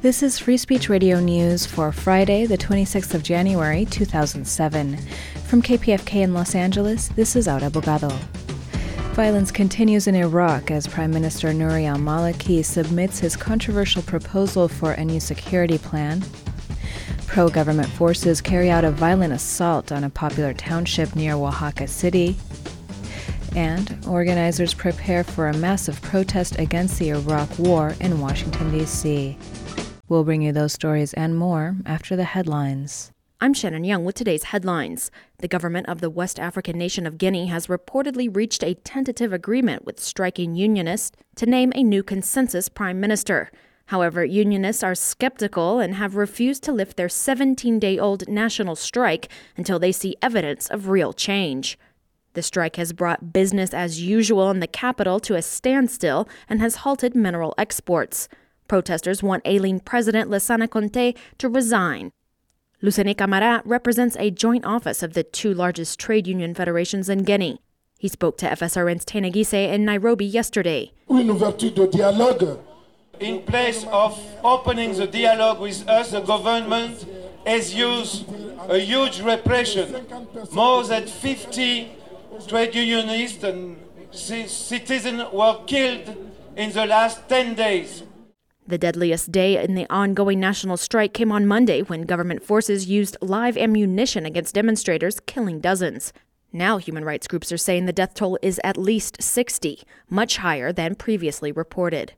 This is Free Speech Radio News for Friday, the 26th of January, 2007. From KPFK in Los Angeles, this is Aura Bogado. Violence continues in Iraq as Prime Minister Nouri al-Maliki submits his controversial proposal for a new security plan. Pro-government forces carry out a violent assault on a popular township near Oaxaca City. And organizers prepare for a massive protest against the Iraq War in Washington, D.C. We'll bring you those stories and more after the headlines. I'm Shannon Young with today's headlines. The government of the West African nation of Guinea has reportedly reached a tentative agreement with striking unionists to name a new consensus prime minister. However, unionists are skeptical and have refused to lift their 17-day-old national strike until they see evidence of real change. The strike has brought business as usual in the capital to a standstill and has halted mineral exports. Protesters want ailing President Lassana Conté to resign. Lucene Camara represents a joint office of the two largest trade union federations in Guinea. He spoke to FSRN's Tene Gise in Nairobi yesterday. In place of opening the dialogue with us, the government has used a huge repression. More than 50 trade unionists and citizens were killed in the last 10 days. The deadliest day in the ongoing national strike came on Monday when government forces used live ammunition against demonstrators, killing dozens. Now human rights groups are saying the death toll is at least 60, much higher than previously reported.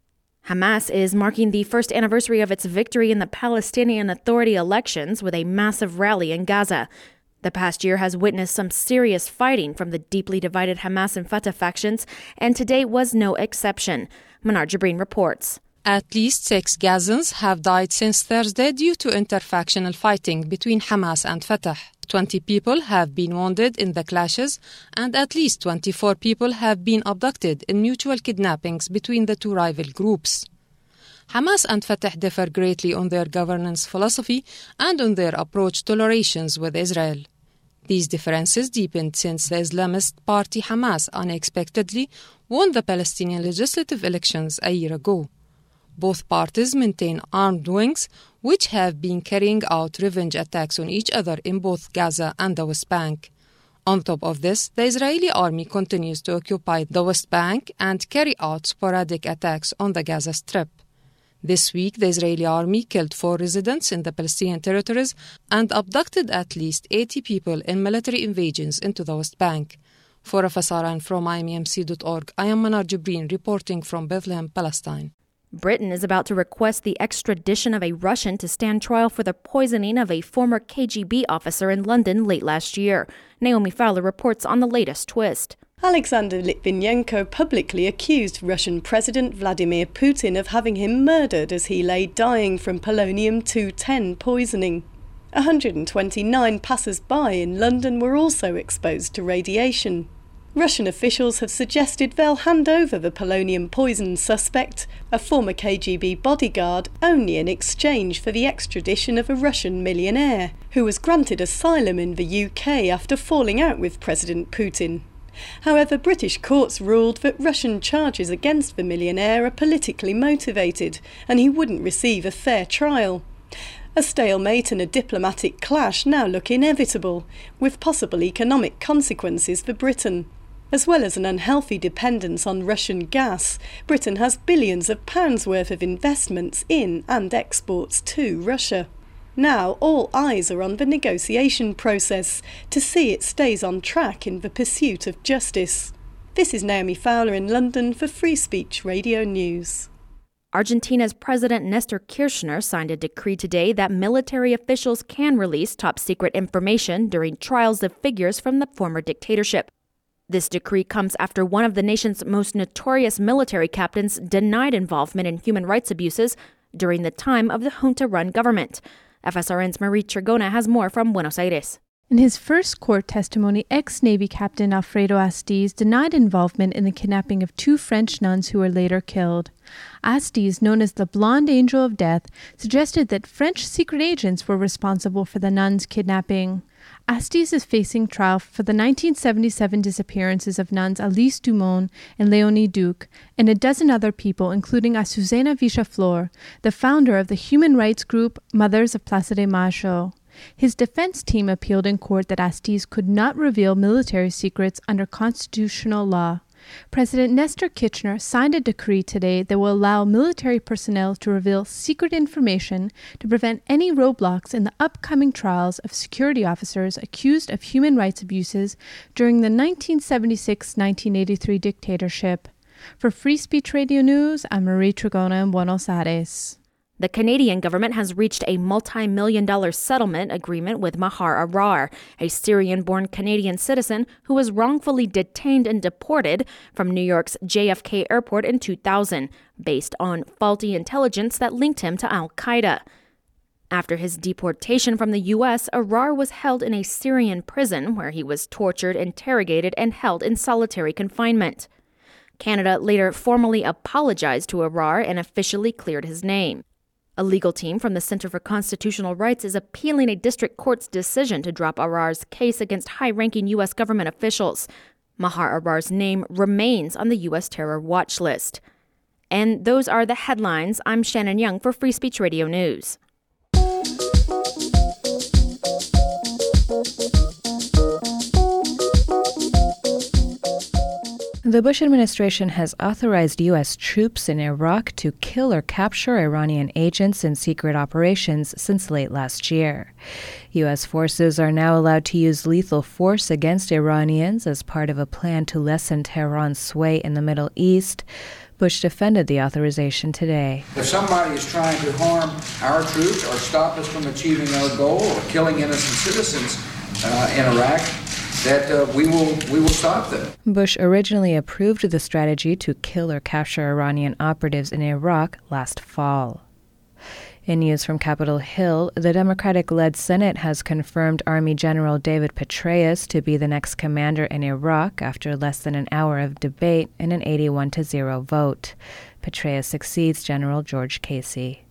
Hamas is marking the first anniversary of its victory in the Palestinian Authority elections with a massive rally in Gaza. The past year has witnessed some serious fighting from the deeply divided Hamas and Fatah factions, and today was no exception. Manar Jabrin reports. At least 6 Gazans have died since Thursday due to interfactional fighting between Hamas and Fatah. 20 people have been wounded in the clashes, and at least 24 people have been abducted in mutual kidnappings between the two rival groups. Hamas and Fatah differ greatly on their governance philosophy and on their approach to relations with Israel. These differences deepened since the Islamist party Hamas unexpectedly won the Palestinian legislative elections a year ago. Both parties maintain armed wings, which have been carrying out revenge attacks on each other in both Gaza and the West Bank. On top of this, the Israeli army continues to occupy the West Bank and carry out sporadic attacks on the Gaza Strip. This week, the Israeli army killed 4 residents in the Palestinian territories and abducted at least 80 people in military invasions into the West Bank. For FSRN from IMEMC.org, I am Manar Jabrin reporting from Bethlehem, Palestine. Britain is about to request the extradition of a Russian to stand trial for the poisoning of a former KGB officer in London late last year. Naomi Fowler reports on the latest twist. Alexander Litvinenko publicly accused Russian President Vladimir Putin of having him murdered as he lay dying from polonium-210 poisoning. 129 passers-by in London were also exposed to radiation. Russian officials have suggested they'll hand over the polonium-poisoned suspect, a former KGB bodyguard, only in exchange for the extradition of a Russian millionaire, who was granted asylum in the UK after falling out with President Putin. However, British courts ruled that Russian charges against the millionaire are politically motivated, and he wouldn't receive a fair trial. A stalemate and a diplomatic clash now look inevitable, with possible economic consequences for Britain. As well as an unhealthy dependence on Russian gas, Britain has billions of pounds worth of investments in and exports to Russia. Now all eyes are on the negotiation process to see it stays on track in the pursuit of justice. This is Naomi Fowler in London for Free Speech Radio News. Argentina's President Nestor Kirchner signed a decree today that military officials can release top-secret information during trials of figures from the former dictatorship. This decree comes after one of the nation's most notorious military captains denied involvement in human rights abuses during the time of the junta-run government. FSRN's Marie Trigona has more from Buenos Aires. In his first court testimony, ex-Navy Captain Alfredo Astiz denied involvement in the kidnapping of 2 French nuns who were later killed. Astiz, known as the Blonde Angel of Death, suggested that French secret agents were responsible for the nuns' kidnapping. Astiz is facing trial for the 1977 disappearances of nuns Alice Dumont and Léonie Duc, and a dozen other people, including Azucena Villaflor, the founder of the human rights group Mothers of Plaza de Mayo. His defense team appealed in court that Astiz could not reveal military secrets under constitutional law. President Nestor Kirchner signed a decree today that will allow military personnel to reveal secret information to prevent any roadblocks in the upcoming trials of security officers accused of human rights abuses during the 1976-1983 dictatorship. For Free Speech Radio News, I'm Marie Trigona in Buenos Aires. The Canadian government has reached a multi-million-dollar settlement agreement with Mahar Arar, a Syrian-born Canadian citizen who was wrongfully detained and deported from New York's JFK airport in 2000, based on faulty intelligence that linked him to al-Qaeda. After his deportation from the U.S., Arar was held in a Syrian prison where he was tortured, interrogated, and held in solitary confinement. Canada later formally apologized to Arar and officially cleared his name. A legal team from the Center for Constitutional Rights is appealing a district court's decision to drop Arar's case against high-ranking U.S. government officials. Mahar Arar's name remains on the U.S. terror watch list. And those are the headlines. I'm Shannon Young for Free Speech Radio News. The Bush administration has authorized U.S. troops in Iraq to kill or capture Iranian agents in secret operations since late last year. U.S. forces are now allowed to use lethal force against Iranians as part of a plan to lessen Tehran's sway in the Middle East. Bush defended the authorization today. If somebody is trying to harm our troops or stop us from achieving our goal or killing innocent citizens in Iraq, that we will stop them. Bush originally approved the strategy to kill or capture Iranian operatives in Iraq last fall. In news from Capitol Hill, the Democratic-led Senate has confirmed Army General David Petraeus to be the next commander in Iraq after less than an hour of debate and an 81-0 vote. Petraeus succeeds General George Casey.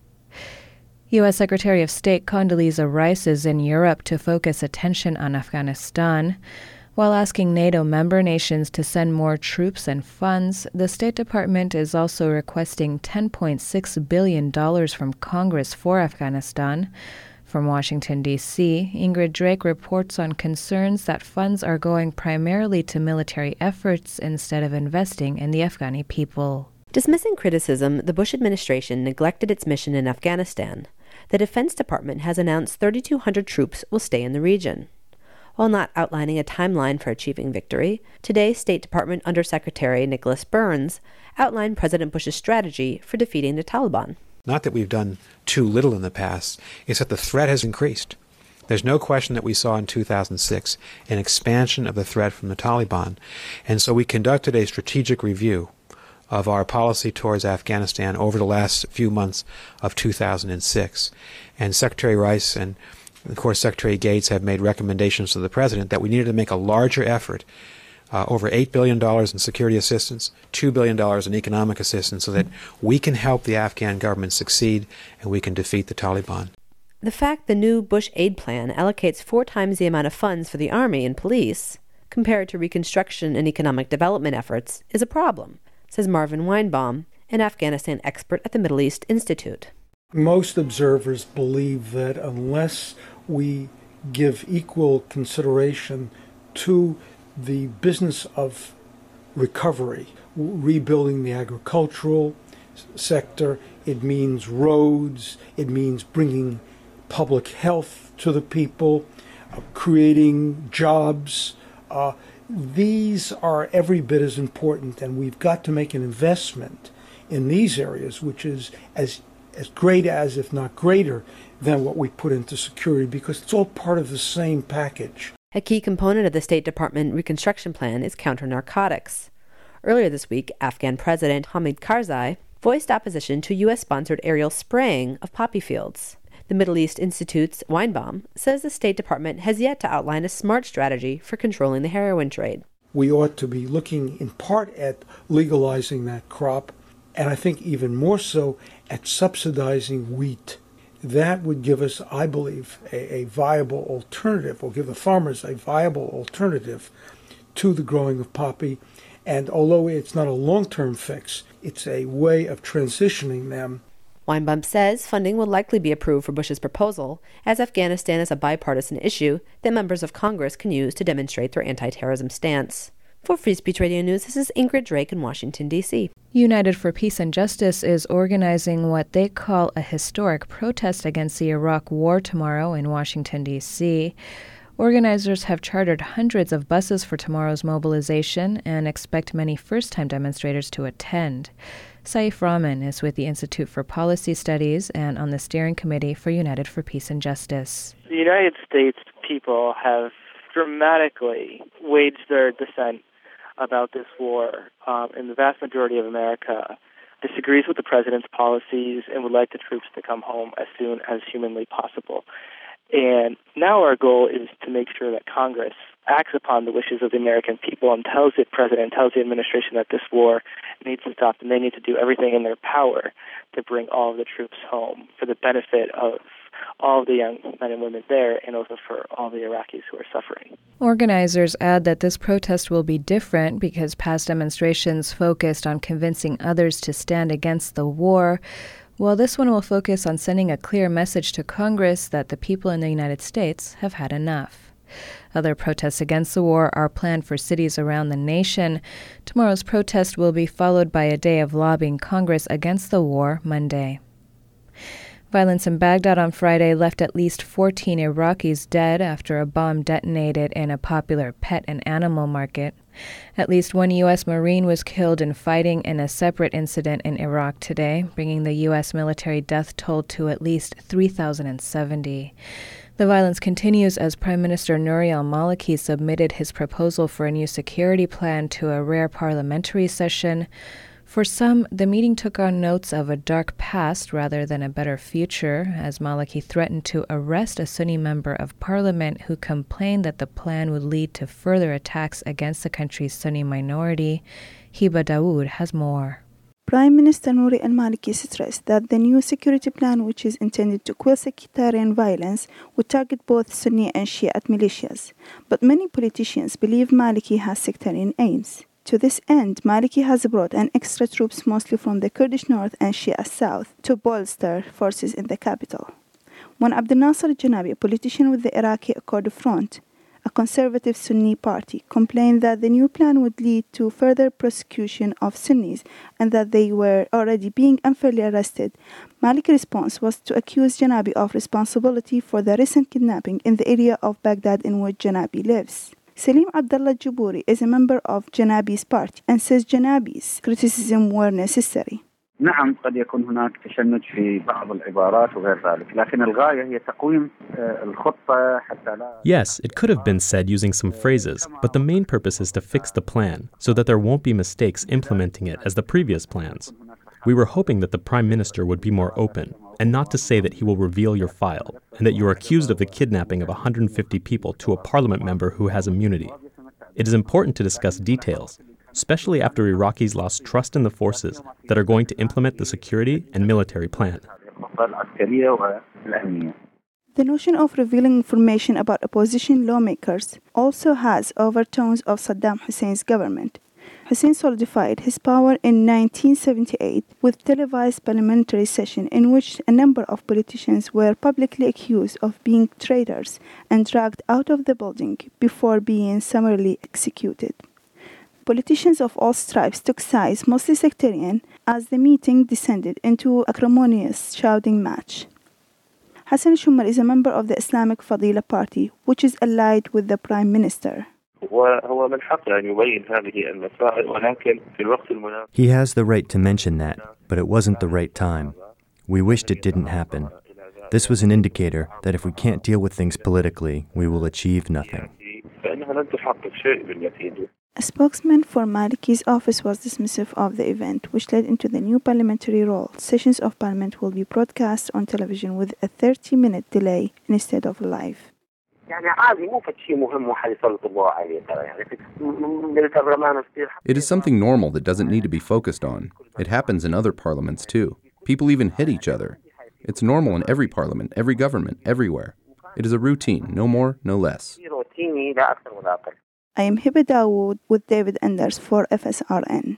U.S. Secretary of State Condoleezza Rice is in Europe to focus attention on Afghanistan. While asking NATO member nations to send more troops and funds, the State Department is also requesting $10.6 billion from Congress for Afghanistan. From Washington, D.C., Ingrid Drake reports on concerns that funds are going primarily to military efforts instead of investing in the Afghani people. Dismissing criticism, the Bush administration neglected its mission in Afghanistan. The Defense Department has announced 3,200 troops will stay in the region. While not outlining a timeline for achieving victory, today State Department Undersecretary Nicholas Burns outlined President Bush's strategy for defeating the Taliban. Not that we've done too little in the past, it's that the threat has increased. There's no question that we saw in 2006 an expansion of the threat from the Taliban, and so we conducted a strategic review of our policy towards Afghanistan over the last few months of 2006. And Secretary Rice and, of course, Secretary Gates have made recommendations to the President that we needed to make a larger effort, over $8 billion in security assistance, $2 billion in economic assistance, so that we can help the Afghan government succeed and we can defeat the Taliban. The fact the new Bush aid plan allocates 4 times the amount of funds for the Army and police compared to reconstruction and economic development efforts is a problem, says Marvin Weinbaum, an Afghanistan expert at the Middle East Institute. Most observers believe that unless we give equal consideration to the business of recovery, rebuilding the agricultural sector, it means roads, it means bringing public health to the people, creating jobs. These are every bit as important, and we've got to make an investment in these areas, which is as great as, if not greater, than what we put into security, because it's all part of the same package. A key component of the State Department reconstruction plan is counter-narcotics. Earlier this week, Afghan President Hamid Karzai voiced opposition to U.S.-sponsored aerial spraying of poppy fields. The Middle East Institute's Weinbaum says the State Department has yet to outline a smart strategy for controlling the heroin trade. We ought to be looking in part at legalizing that crop, and I think even more so at subsidizing wheat. that would give us, I believe, a viable alternative, or give the farmers a viable alternative to the growing of poppy. And although it's not a long-term fix, it's a way of transitioning them. Weinbaum says funding will likely be approved for Bush's proposal, as Afghanistan is a bipartisan issue that members of Congress can use to demonstrate their anti-terrorism stance. For Free Speech Radio News, this is Ingrid Drake in Washington, D.C. United for Peace and Justice is organizing what they call a historic protest against the Iraq War tomorrow in Washington, D.C. Organizers have chartered hundreds of buses for tomorrow's mobilization and expect many first-time demonstrators to attend. Saif Rahman is with the Institute for Policy Studies and on the steering committee for United for Peace and Justice. The United States people have dramatically waged their dissent about this war, and the vast majority of America disagrees with the president's policies and would like the troops to come home as soon as humanly possible. And now our goal is to make sure that Congress acts upon the wishes of the American people and tells the president, tells the administration that this war needs to stop, and they need to do everything in their power to bring all of the troops home for the benefit of all of the young men and women there, and also for all the Iraqis who are suffering. Organizers add that this protest will be different because past demonstrations focused on convincing others to stand against the war, while this one will focus on sending a clear message to Congress that the people in the United States have had enough. Other protests against the war are planned for cities around the nation. Tomorrow's protest will be followed by a day of lobbying Congress against the war Monday. Violence in Baghdad on Friday left at least 14 Iraqis dead after a bomb detonated in a popular pet and animal market. At least one U.S. Marine was killed in fighting in a separate incident in Iraq today, bringing the U.S. military death toll to at least 3,070. The violence continues as Prime Minister Nouri al-Maliki submitted his proposal for a new security plan to a rare parliamentary session. For some, the meeting took on notes of a dark past rather than a better future, as Maliki threatened to arrest a Sunni member of parliament who complained that the plan would lead to further attacks against the country's Sunni minority. Hiba Dawood has more. Prime Minister Nouri al-Maliki stressed that the new security plan, which is intended to quell sectarian violence, would target both Sunni and Shiite militias. But many politicians believe Maliki has sectarian aims. To this end, Maliki has brought in extra troops mostly from the Kurdish north and Shia south to bolster forces in the capital. When Abdel Nasser al-Janabi, a politician with the Iraqi Accord Front, a conservative Sunni party, complained that the new plan would lead to further prosecution of Sunnis and that they were already being unfairly arrested, Maliki's response was to accuse Janabi of responsibility for the recent kidnapping in the area of Baghdad in which Janabi lives. Salim Abdullah Jaburi is a member of Janabi's party and says Janabi's criticism were necessary. نعم قد يكون هناك تشنج في بعض العبارات وغير ذلك لكن الغاية هي تقويم الخطة حتى لا. Yes, it could have been said using some phrases, but the main purpose is to fix the plan so that there won't be mistakes implementing it as the previous plans. We were hoping that the Prime Minister would be more open and not to say that he will reveal your file and that you are accused of the kidnapping of 150 people to a parliament member who has immunity. It is important to discuss details, especially after Iraqis lost trust in the forces that are going to implement the security and military plan. The notion of revealing information about opposition lawmakers also has overtones of Saddam Hussein's government. Hussein solidified his power in 1978 with televised parliamentary session in which a number of politicians were publicly accused of being traitors and dragged out of the building before being summarily executed. Politicians of all stripes took sides, mostly sectarian, as the meeting descended into acrimonious shouting match. Hassan Shumar is a member of the Islamic Fadila Party, which is allied with the Prime Minister. He has the right to mention that, but it wasn't the right time. We wished it didn't happen. This was an indicator that if we can't deal with things politically, we will achieve nothing. A spokesman for Maliki's office was dismissive of the event, which led into the new parliamentary rule. Sessions of parliament will be broadcast on television with a 30-minute delay instead of live. It is something normal that doesn't need to be focused on. It happens in other parliaments too. People even hit each other. It's normal in every parliament, every government, everywhere. It is a routine, no more, no less. I am Hiba Dawood with David Enders for FSRN.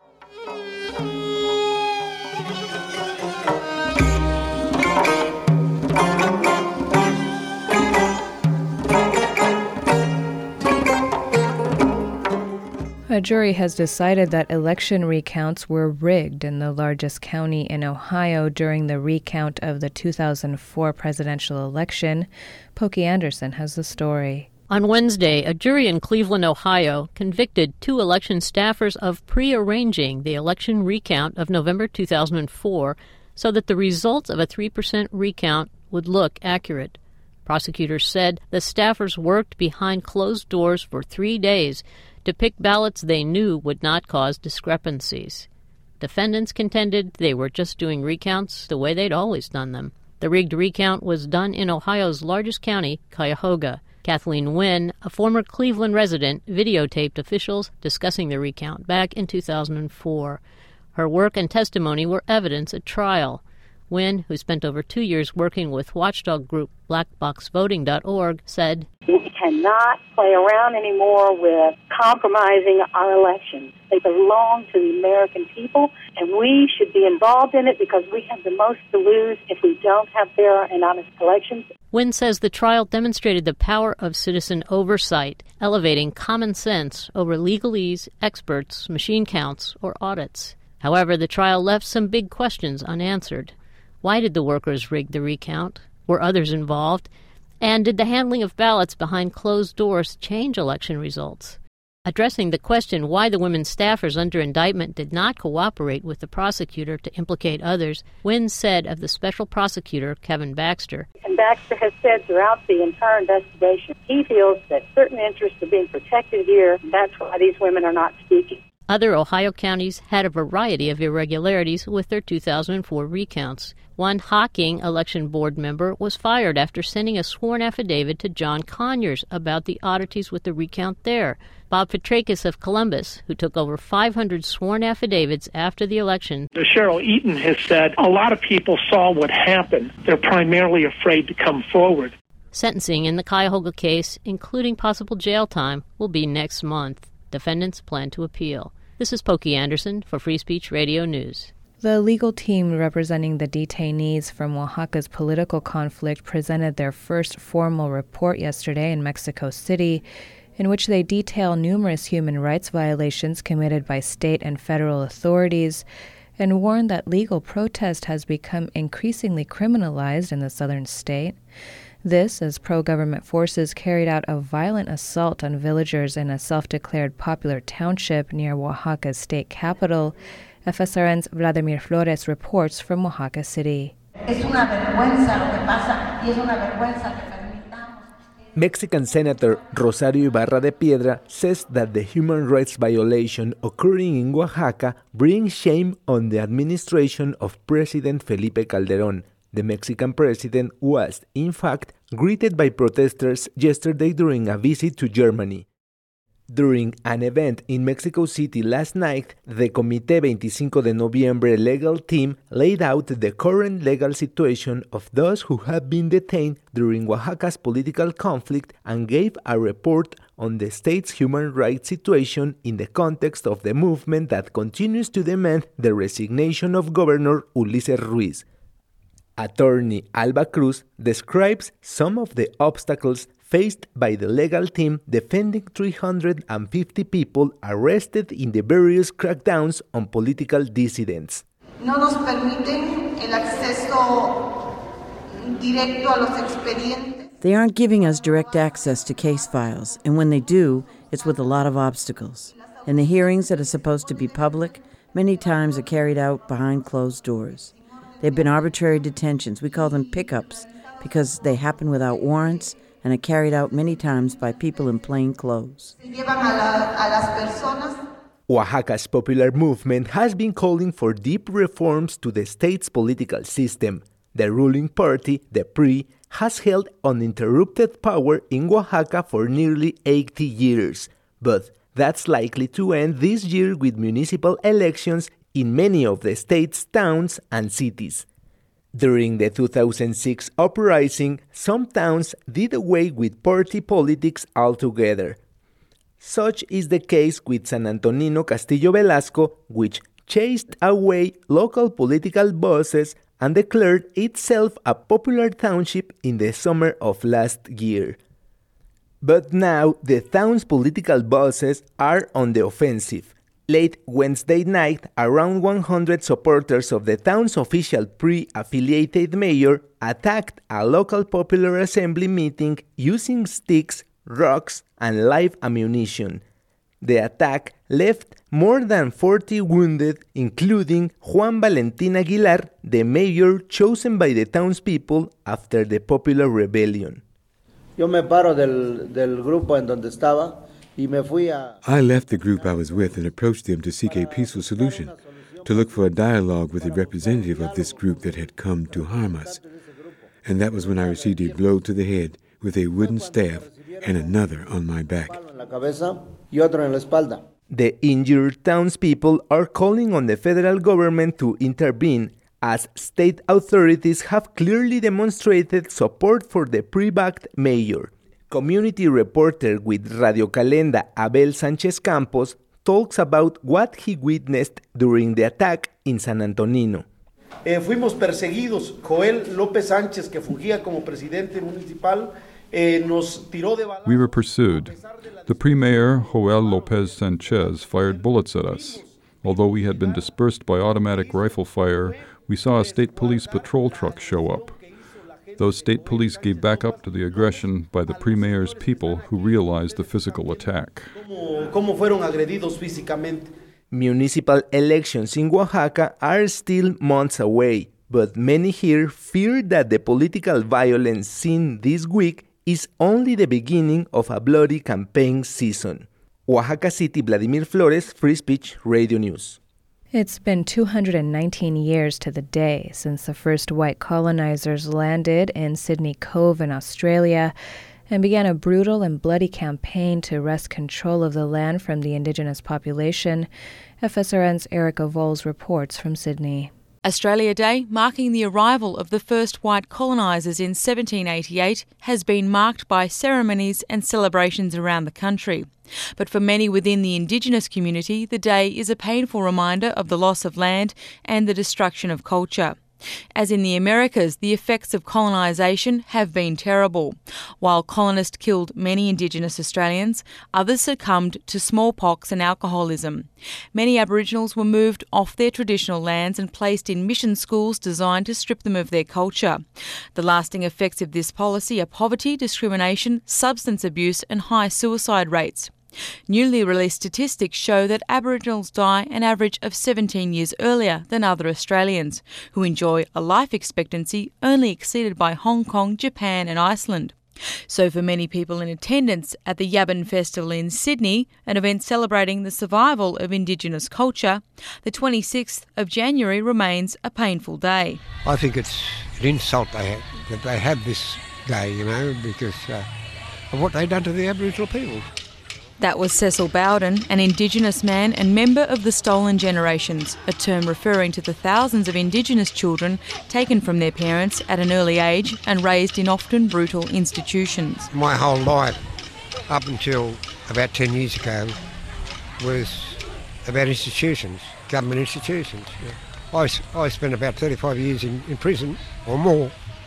A jury has decided that election recounts were rigged in the largest county in Ohio during the recount of the 2004 presidential election. Pokey Anderson has the story. On Wednesday, a jury in Cleveland, Ohio, convicted 2 election staffers of prearranging the election recount of November 2004 so that the results of a 3% recount would look accurate. Prosecutors said the staffers worked behind closed doors for 3 days to pick ballots they knew would not cause discrepancies. Defendants contended they were just doing recounts the way they'd always done them. The rigged recount was done in Ohio's largest county, Cuyahoga. Kathleen Wynn, a former Cleveland resident, videotaped officials discussing the recount back in 2004. Her work and testimony were evidence at trial. Wynn, who spent over 2 years working with watchdog group blackboxvoting.org, said, "We cannot play around anymore with compromising our elections. They belong to the American people, and we should be involved in it because we have the most to lose if we don't have fair and honest elections." Wynn says the trial demonstrated the power of citizen oversight, elevating common sense over legalese, experts, machine counts, or audits. However, the trial left some big questions unanswered. Why did the workers rig the recount? Were others involved? And did the handling of ballots behind closed doors change election results? Addressing the question why the women staffers under indictment did not cooperate with the prosecutor to implicate others, Wynn said of the special prosecutor, Kevin Baxter. And Baxter has said throughout the entire investigation, he feels that certain interests are being protected here, and that's why these women are not speaking. Other Ohio counties had a variety of irregularities with their 2004 recounts. One Hocking election board member was fired after sending a sworn affidavit to John Conyers about the oddities with the recount there. Bob Petrakis of Columbus, who took over 500 sworn affidavits after the election. Cheryl Eaton has said a lot of people saw what happened. They're primarily afraid to come forward. Sentencing in the Cuyahoga case, including possible jail time, will be next month. Defendants plan to appeal. This is Pokey Anderson for Free Speech Radio News. The legal team representing the detainees from Oaxaca's political conflict presented their first formal report yesterday in Mexico City, in which they detail numerous human rights violations committed by state and federal authorities and warn that legal protest has become increasingly criminalized in the southern state. This, as pro-government forces carried out a violent assault on villagers in a self-declared popular township near Oaxaca's state capital. FSRN's Vladimir Flores reports from Oaxaca City. Mexican Senator Rosario Ibarra de Piedra says that the human rights violation occurring in Oaxaca brings shame on the administration of President Felipe Calderón. The Mexican president was, in fact, greeted by protesters yesterday during a visit to Germany. During an event in Mexico City last night, the Comité 25 de Noviembre legal team laid out the current legal situation of those who have been detained during Oaxaca's political conflict and gave a report on the state's human rights situation in the context of the movement that continues to demand the resignation of Governor Ulises Ruiz. Attorney Alba Cruz describes some of the obstacles faced by the legal team defending 350 people arrested in the various crackdowns on political dissidents. No nos permiten el acceso directo a los expedientes. They aren't giving us direct access to case files, and when they do, it's with a lot of obstacles. And the hearings that are supposed to be public, many times are carried out behind closed doors. They've been arbitrary detentions. We call them pickups because they happen without warrants and are carried out many times by people in plain clothes. Oaxaca's popular movement has been calling for deep reforms to the state's political system. The ruling party, the PRI, has held uninterrupted power in Oaxaca for nearly 80 years. But that's likely to end this year with municipal elections in many of the state's towns and cities. During the 2006 uprising, some towns did away with party politics altogether. Such is the case with San Antonino Castillo Velasco, which chased away local political bosses and declared itself a popular township in the summer of last year. But now the town's political bosses are on the offensive. Late Wednesday night, around 100 supporters of the town's official pre-affiliated mayor attacked a local popular assembly meeting using sticks, rocks, and live ammunition. The attack left more than 40 wounded, including Juan Valentín Aguilar, the mayor chosen by the townspeople after the popular rebellion. Yo me paro del grupo en donde estaba. I left the group I was with and approached them to seek a peaceful solution, to look for a dialogue with a representative of this group that had come to harm us. And that was when I received a blow to the head with a wooden staff and another on my back. The injured townspeople are calling on the federal government to intervene, as state authorities have clearly demonstrated support for the pre-backed mayor. Community reporter with Radio Calenda, Abel Sanchez Campos, talks about what he witnessed during the attack in San Antonino. Fuimos perseguidos. Joel López Sánchez, que fugía como presidente municipal, nos tiró de balazos. We were pursued. The Premier, Joel López Sánchez, fired bullets at us. Although we had been dispersed by automatic rifle fire, we saw a state police patrol truck show up. Those state police gave back up to the aggression by the Premier's people who realized the physical attack. Municipal elections in Oaxaca are still months away, but many here fear that the political violence seen this week is only the beginning of a bloody campaign season. Oaxaca City, Vladimir Flores, Free Speech Radio News. It's been 219 years to the day since the first white colonizers landed in Sydney Cove in Australia and began a brutal and bloody campaign to wrest control of the land from the indigenous population. FSRN's Erica Voles reports from Sydney. Australia Day, marking the arrival of the first white colonisers in 1788, has been marked by ceremonies and celebrations around the country. But for many within the Indigenous community, the day is a painful reminder of the loss of land and the destruction of culture. As in the Americas, the effects of colonisation have been terrible. While colonists killed many Indigenous Australians, others succumbed to smallpox and alcoholism. Many Aboriginals were moved off their traditional lands and placed in mission schools designed to strip them of their culture. The lasting effects of this policy are poverty, discrimination, substance abuse and high suicide rates. Newly released statistics show that Aboriginals die an average of 17 years earlier than other Australians, who enjoy a life expectancy only exceeded by Hong Kong, Japan and Iceland. So for many people in attendance at the Yabin Festival in Sydney, an event celebrating the survival of Indigenous culture, the 26th of January remains a painful day. I think it's an insult that they have this day, because of what they've done to the Aboriginal people. That was Cecil Bowden, an Indigenous man and member of the Stolen Generations, a term referring to the thousands of Indigenous children taken from their parents at an early age and raised in often brutal institutions. My whole life, up until about 10 years ago, was about institutions, government institutions. I spent about 35 years in prison or more,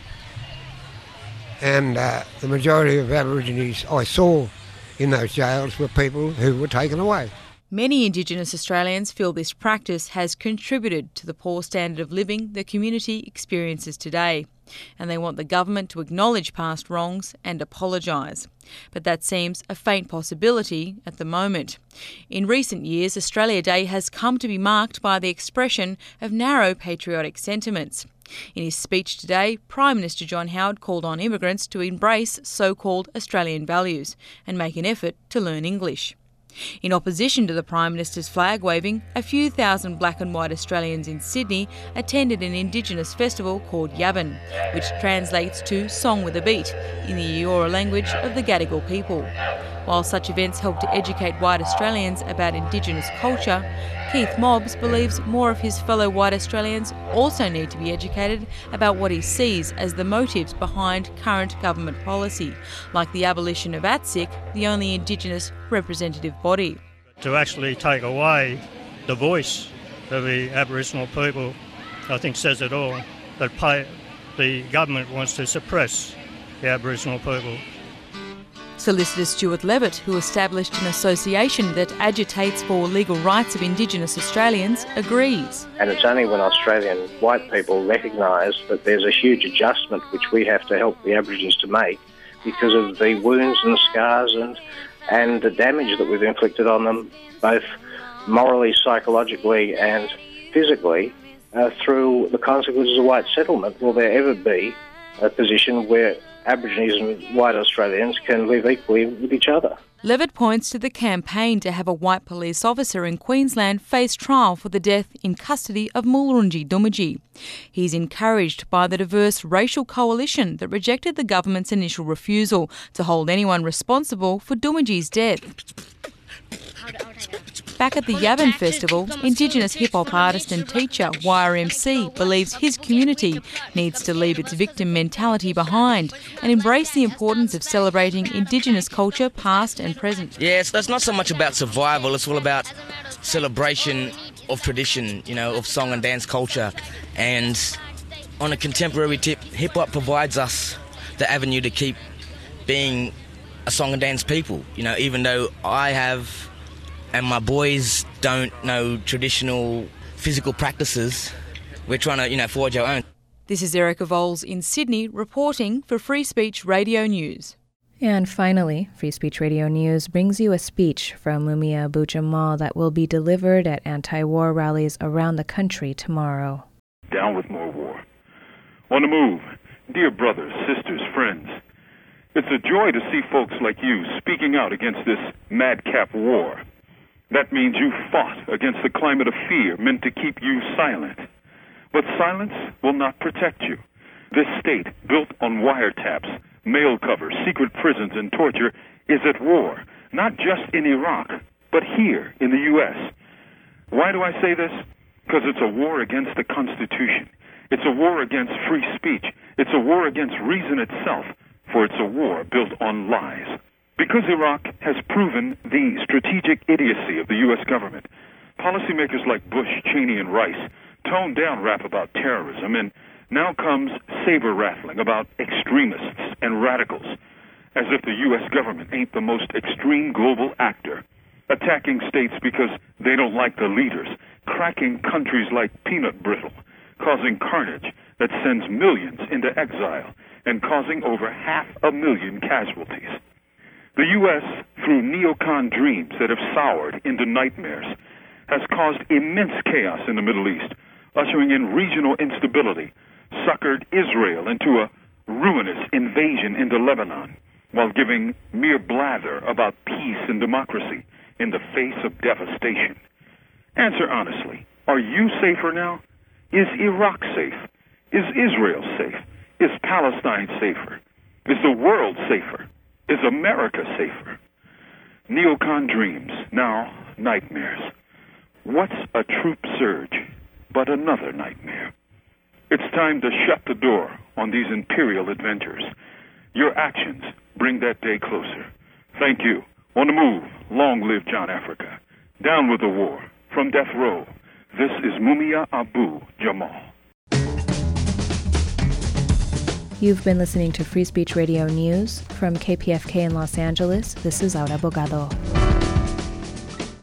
and the majority of Aborigines I saw in those jails were people who were taken away. Many Indigenous Australians feel this practice has contributed to the poor standard of living the community experiences today, and they want the government to acknowledge past wrongs and apologise. But that seems a faint possibility at the moment. In recent years, Australia Day has come to be marked by the expression of narrow patriotic sentiments. In his speech today, Prime Minister John Howard called on immigrants to embrace so-called Australian values and make an effort to learn English. In opposition to the Prime Minister's flag waving, a few thousand black and white Australians in Sydney attended an Indigenous festival called Yabin, which translates to Song with a Beat in the Eora language of the Gadigal people. While such events help to educate white Australians about Indigenous culture, Keith Mobbs believes more of his fellow white Australians also need to be educated about what he sees as the motives behind current government policy, like the abolition of ATSIC, the only Indigenous representative body. To actually take away the voice of the Aboriginal people, I think says it all, that the government wants to suppress the Aboriginal people. Solicitor Stuart Levitt, who established an association that agitates for legal rights of Indigenous Australians, agrees. And it's only when Australian white people recognise that there's a huge adjustment which we have to help the Aborigines to make because of the wounds and scars and the damage that we've inflicted on them, both morally, psychologically and physically, through the consequences of white settlement. Will there ever be a position where Aborigines and white Australians can live equally with each other? Levitt points to the campaign to have a white police officer in Queensland face trial for the death in custody of Mulrunji Doomadgee. He's encouraged by the diverse racial coalition that rejected the government's initial refusal to hold anyone responsible for Doomadgee's death. Back at the Yabban Festival, Indigenous hip-hop artist and teacher YRMC believes his community needs to leave its victim mentality behind and embrace the importance of celebrating Indigenous culture past and present. Yeah, it's not so much about survival, it's all about celebration of tradition, of song and dance culture. And on a contemporary tip, hip-hop provides us the avenue to keep being a song and dance people, even though I have and my boys don't know traditional physical practices. We're trying to, forge our own. This is Erica Voles in Sydney reporting for Free Speech Radio News. And finally, Free Speech Radio News brings you a speech from Mumia Abu-Jamal that will be delivered at anti-war rallies around the country tomorrow. Down with more war. On the move, dear brothers, sisters, friends. It's a joy to see folks like you speaking out against this madcap war. That means you fought against the climate of fear meant to keep you silent. But silence will not protect you. This state, built on wiretaps, mail covers, secret prisons, and torture, is at war, not just in Iraq, but here in the U.S. Why do I say this? Because it's a war against the Constitution. It's a war against free speech. It's a war against reason itself, for it's a war built on lies. Because Iraq has proven the strategic idiocy of the U.S. government, policymakers like Bush, Cheney, and Rice toned down rap about terrorism, and now comes saber-rattling about extremists and radicals, as if the U.S. government ain't the most extreme global actor, attacking states because they don't like the leaders, cracking countries like peanut brittle, causing carnage that sends millions into exile, and causing over 500,000 casualties. The U.S., through neocon dreams that have soured into nightmares, has caused immense chaos in the Middle East, ushering in regional instability, suckered Israel into a ruinous invasion into Lebanon, while giving mere blather about peace and democracy in the face of devastation. Answer honestly, are you safer now? Is Iraq safe? Is Israel safe? Is Palestine safer? Is the world safer? Is America safer? Neocon dreams, now nightmares. What's a troop surge but another nightmare? It's time to shut the door on these imperial adventures. Your actions bring that day closer. Thank you. On the move, long live John Africa. Down with the war. From death row, this is Mumia Abu-Jamal. You've been listening to Free Speech Radio News from KPFK in Los Angeles. This is Aura Bogado.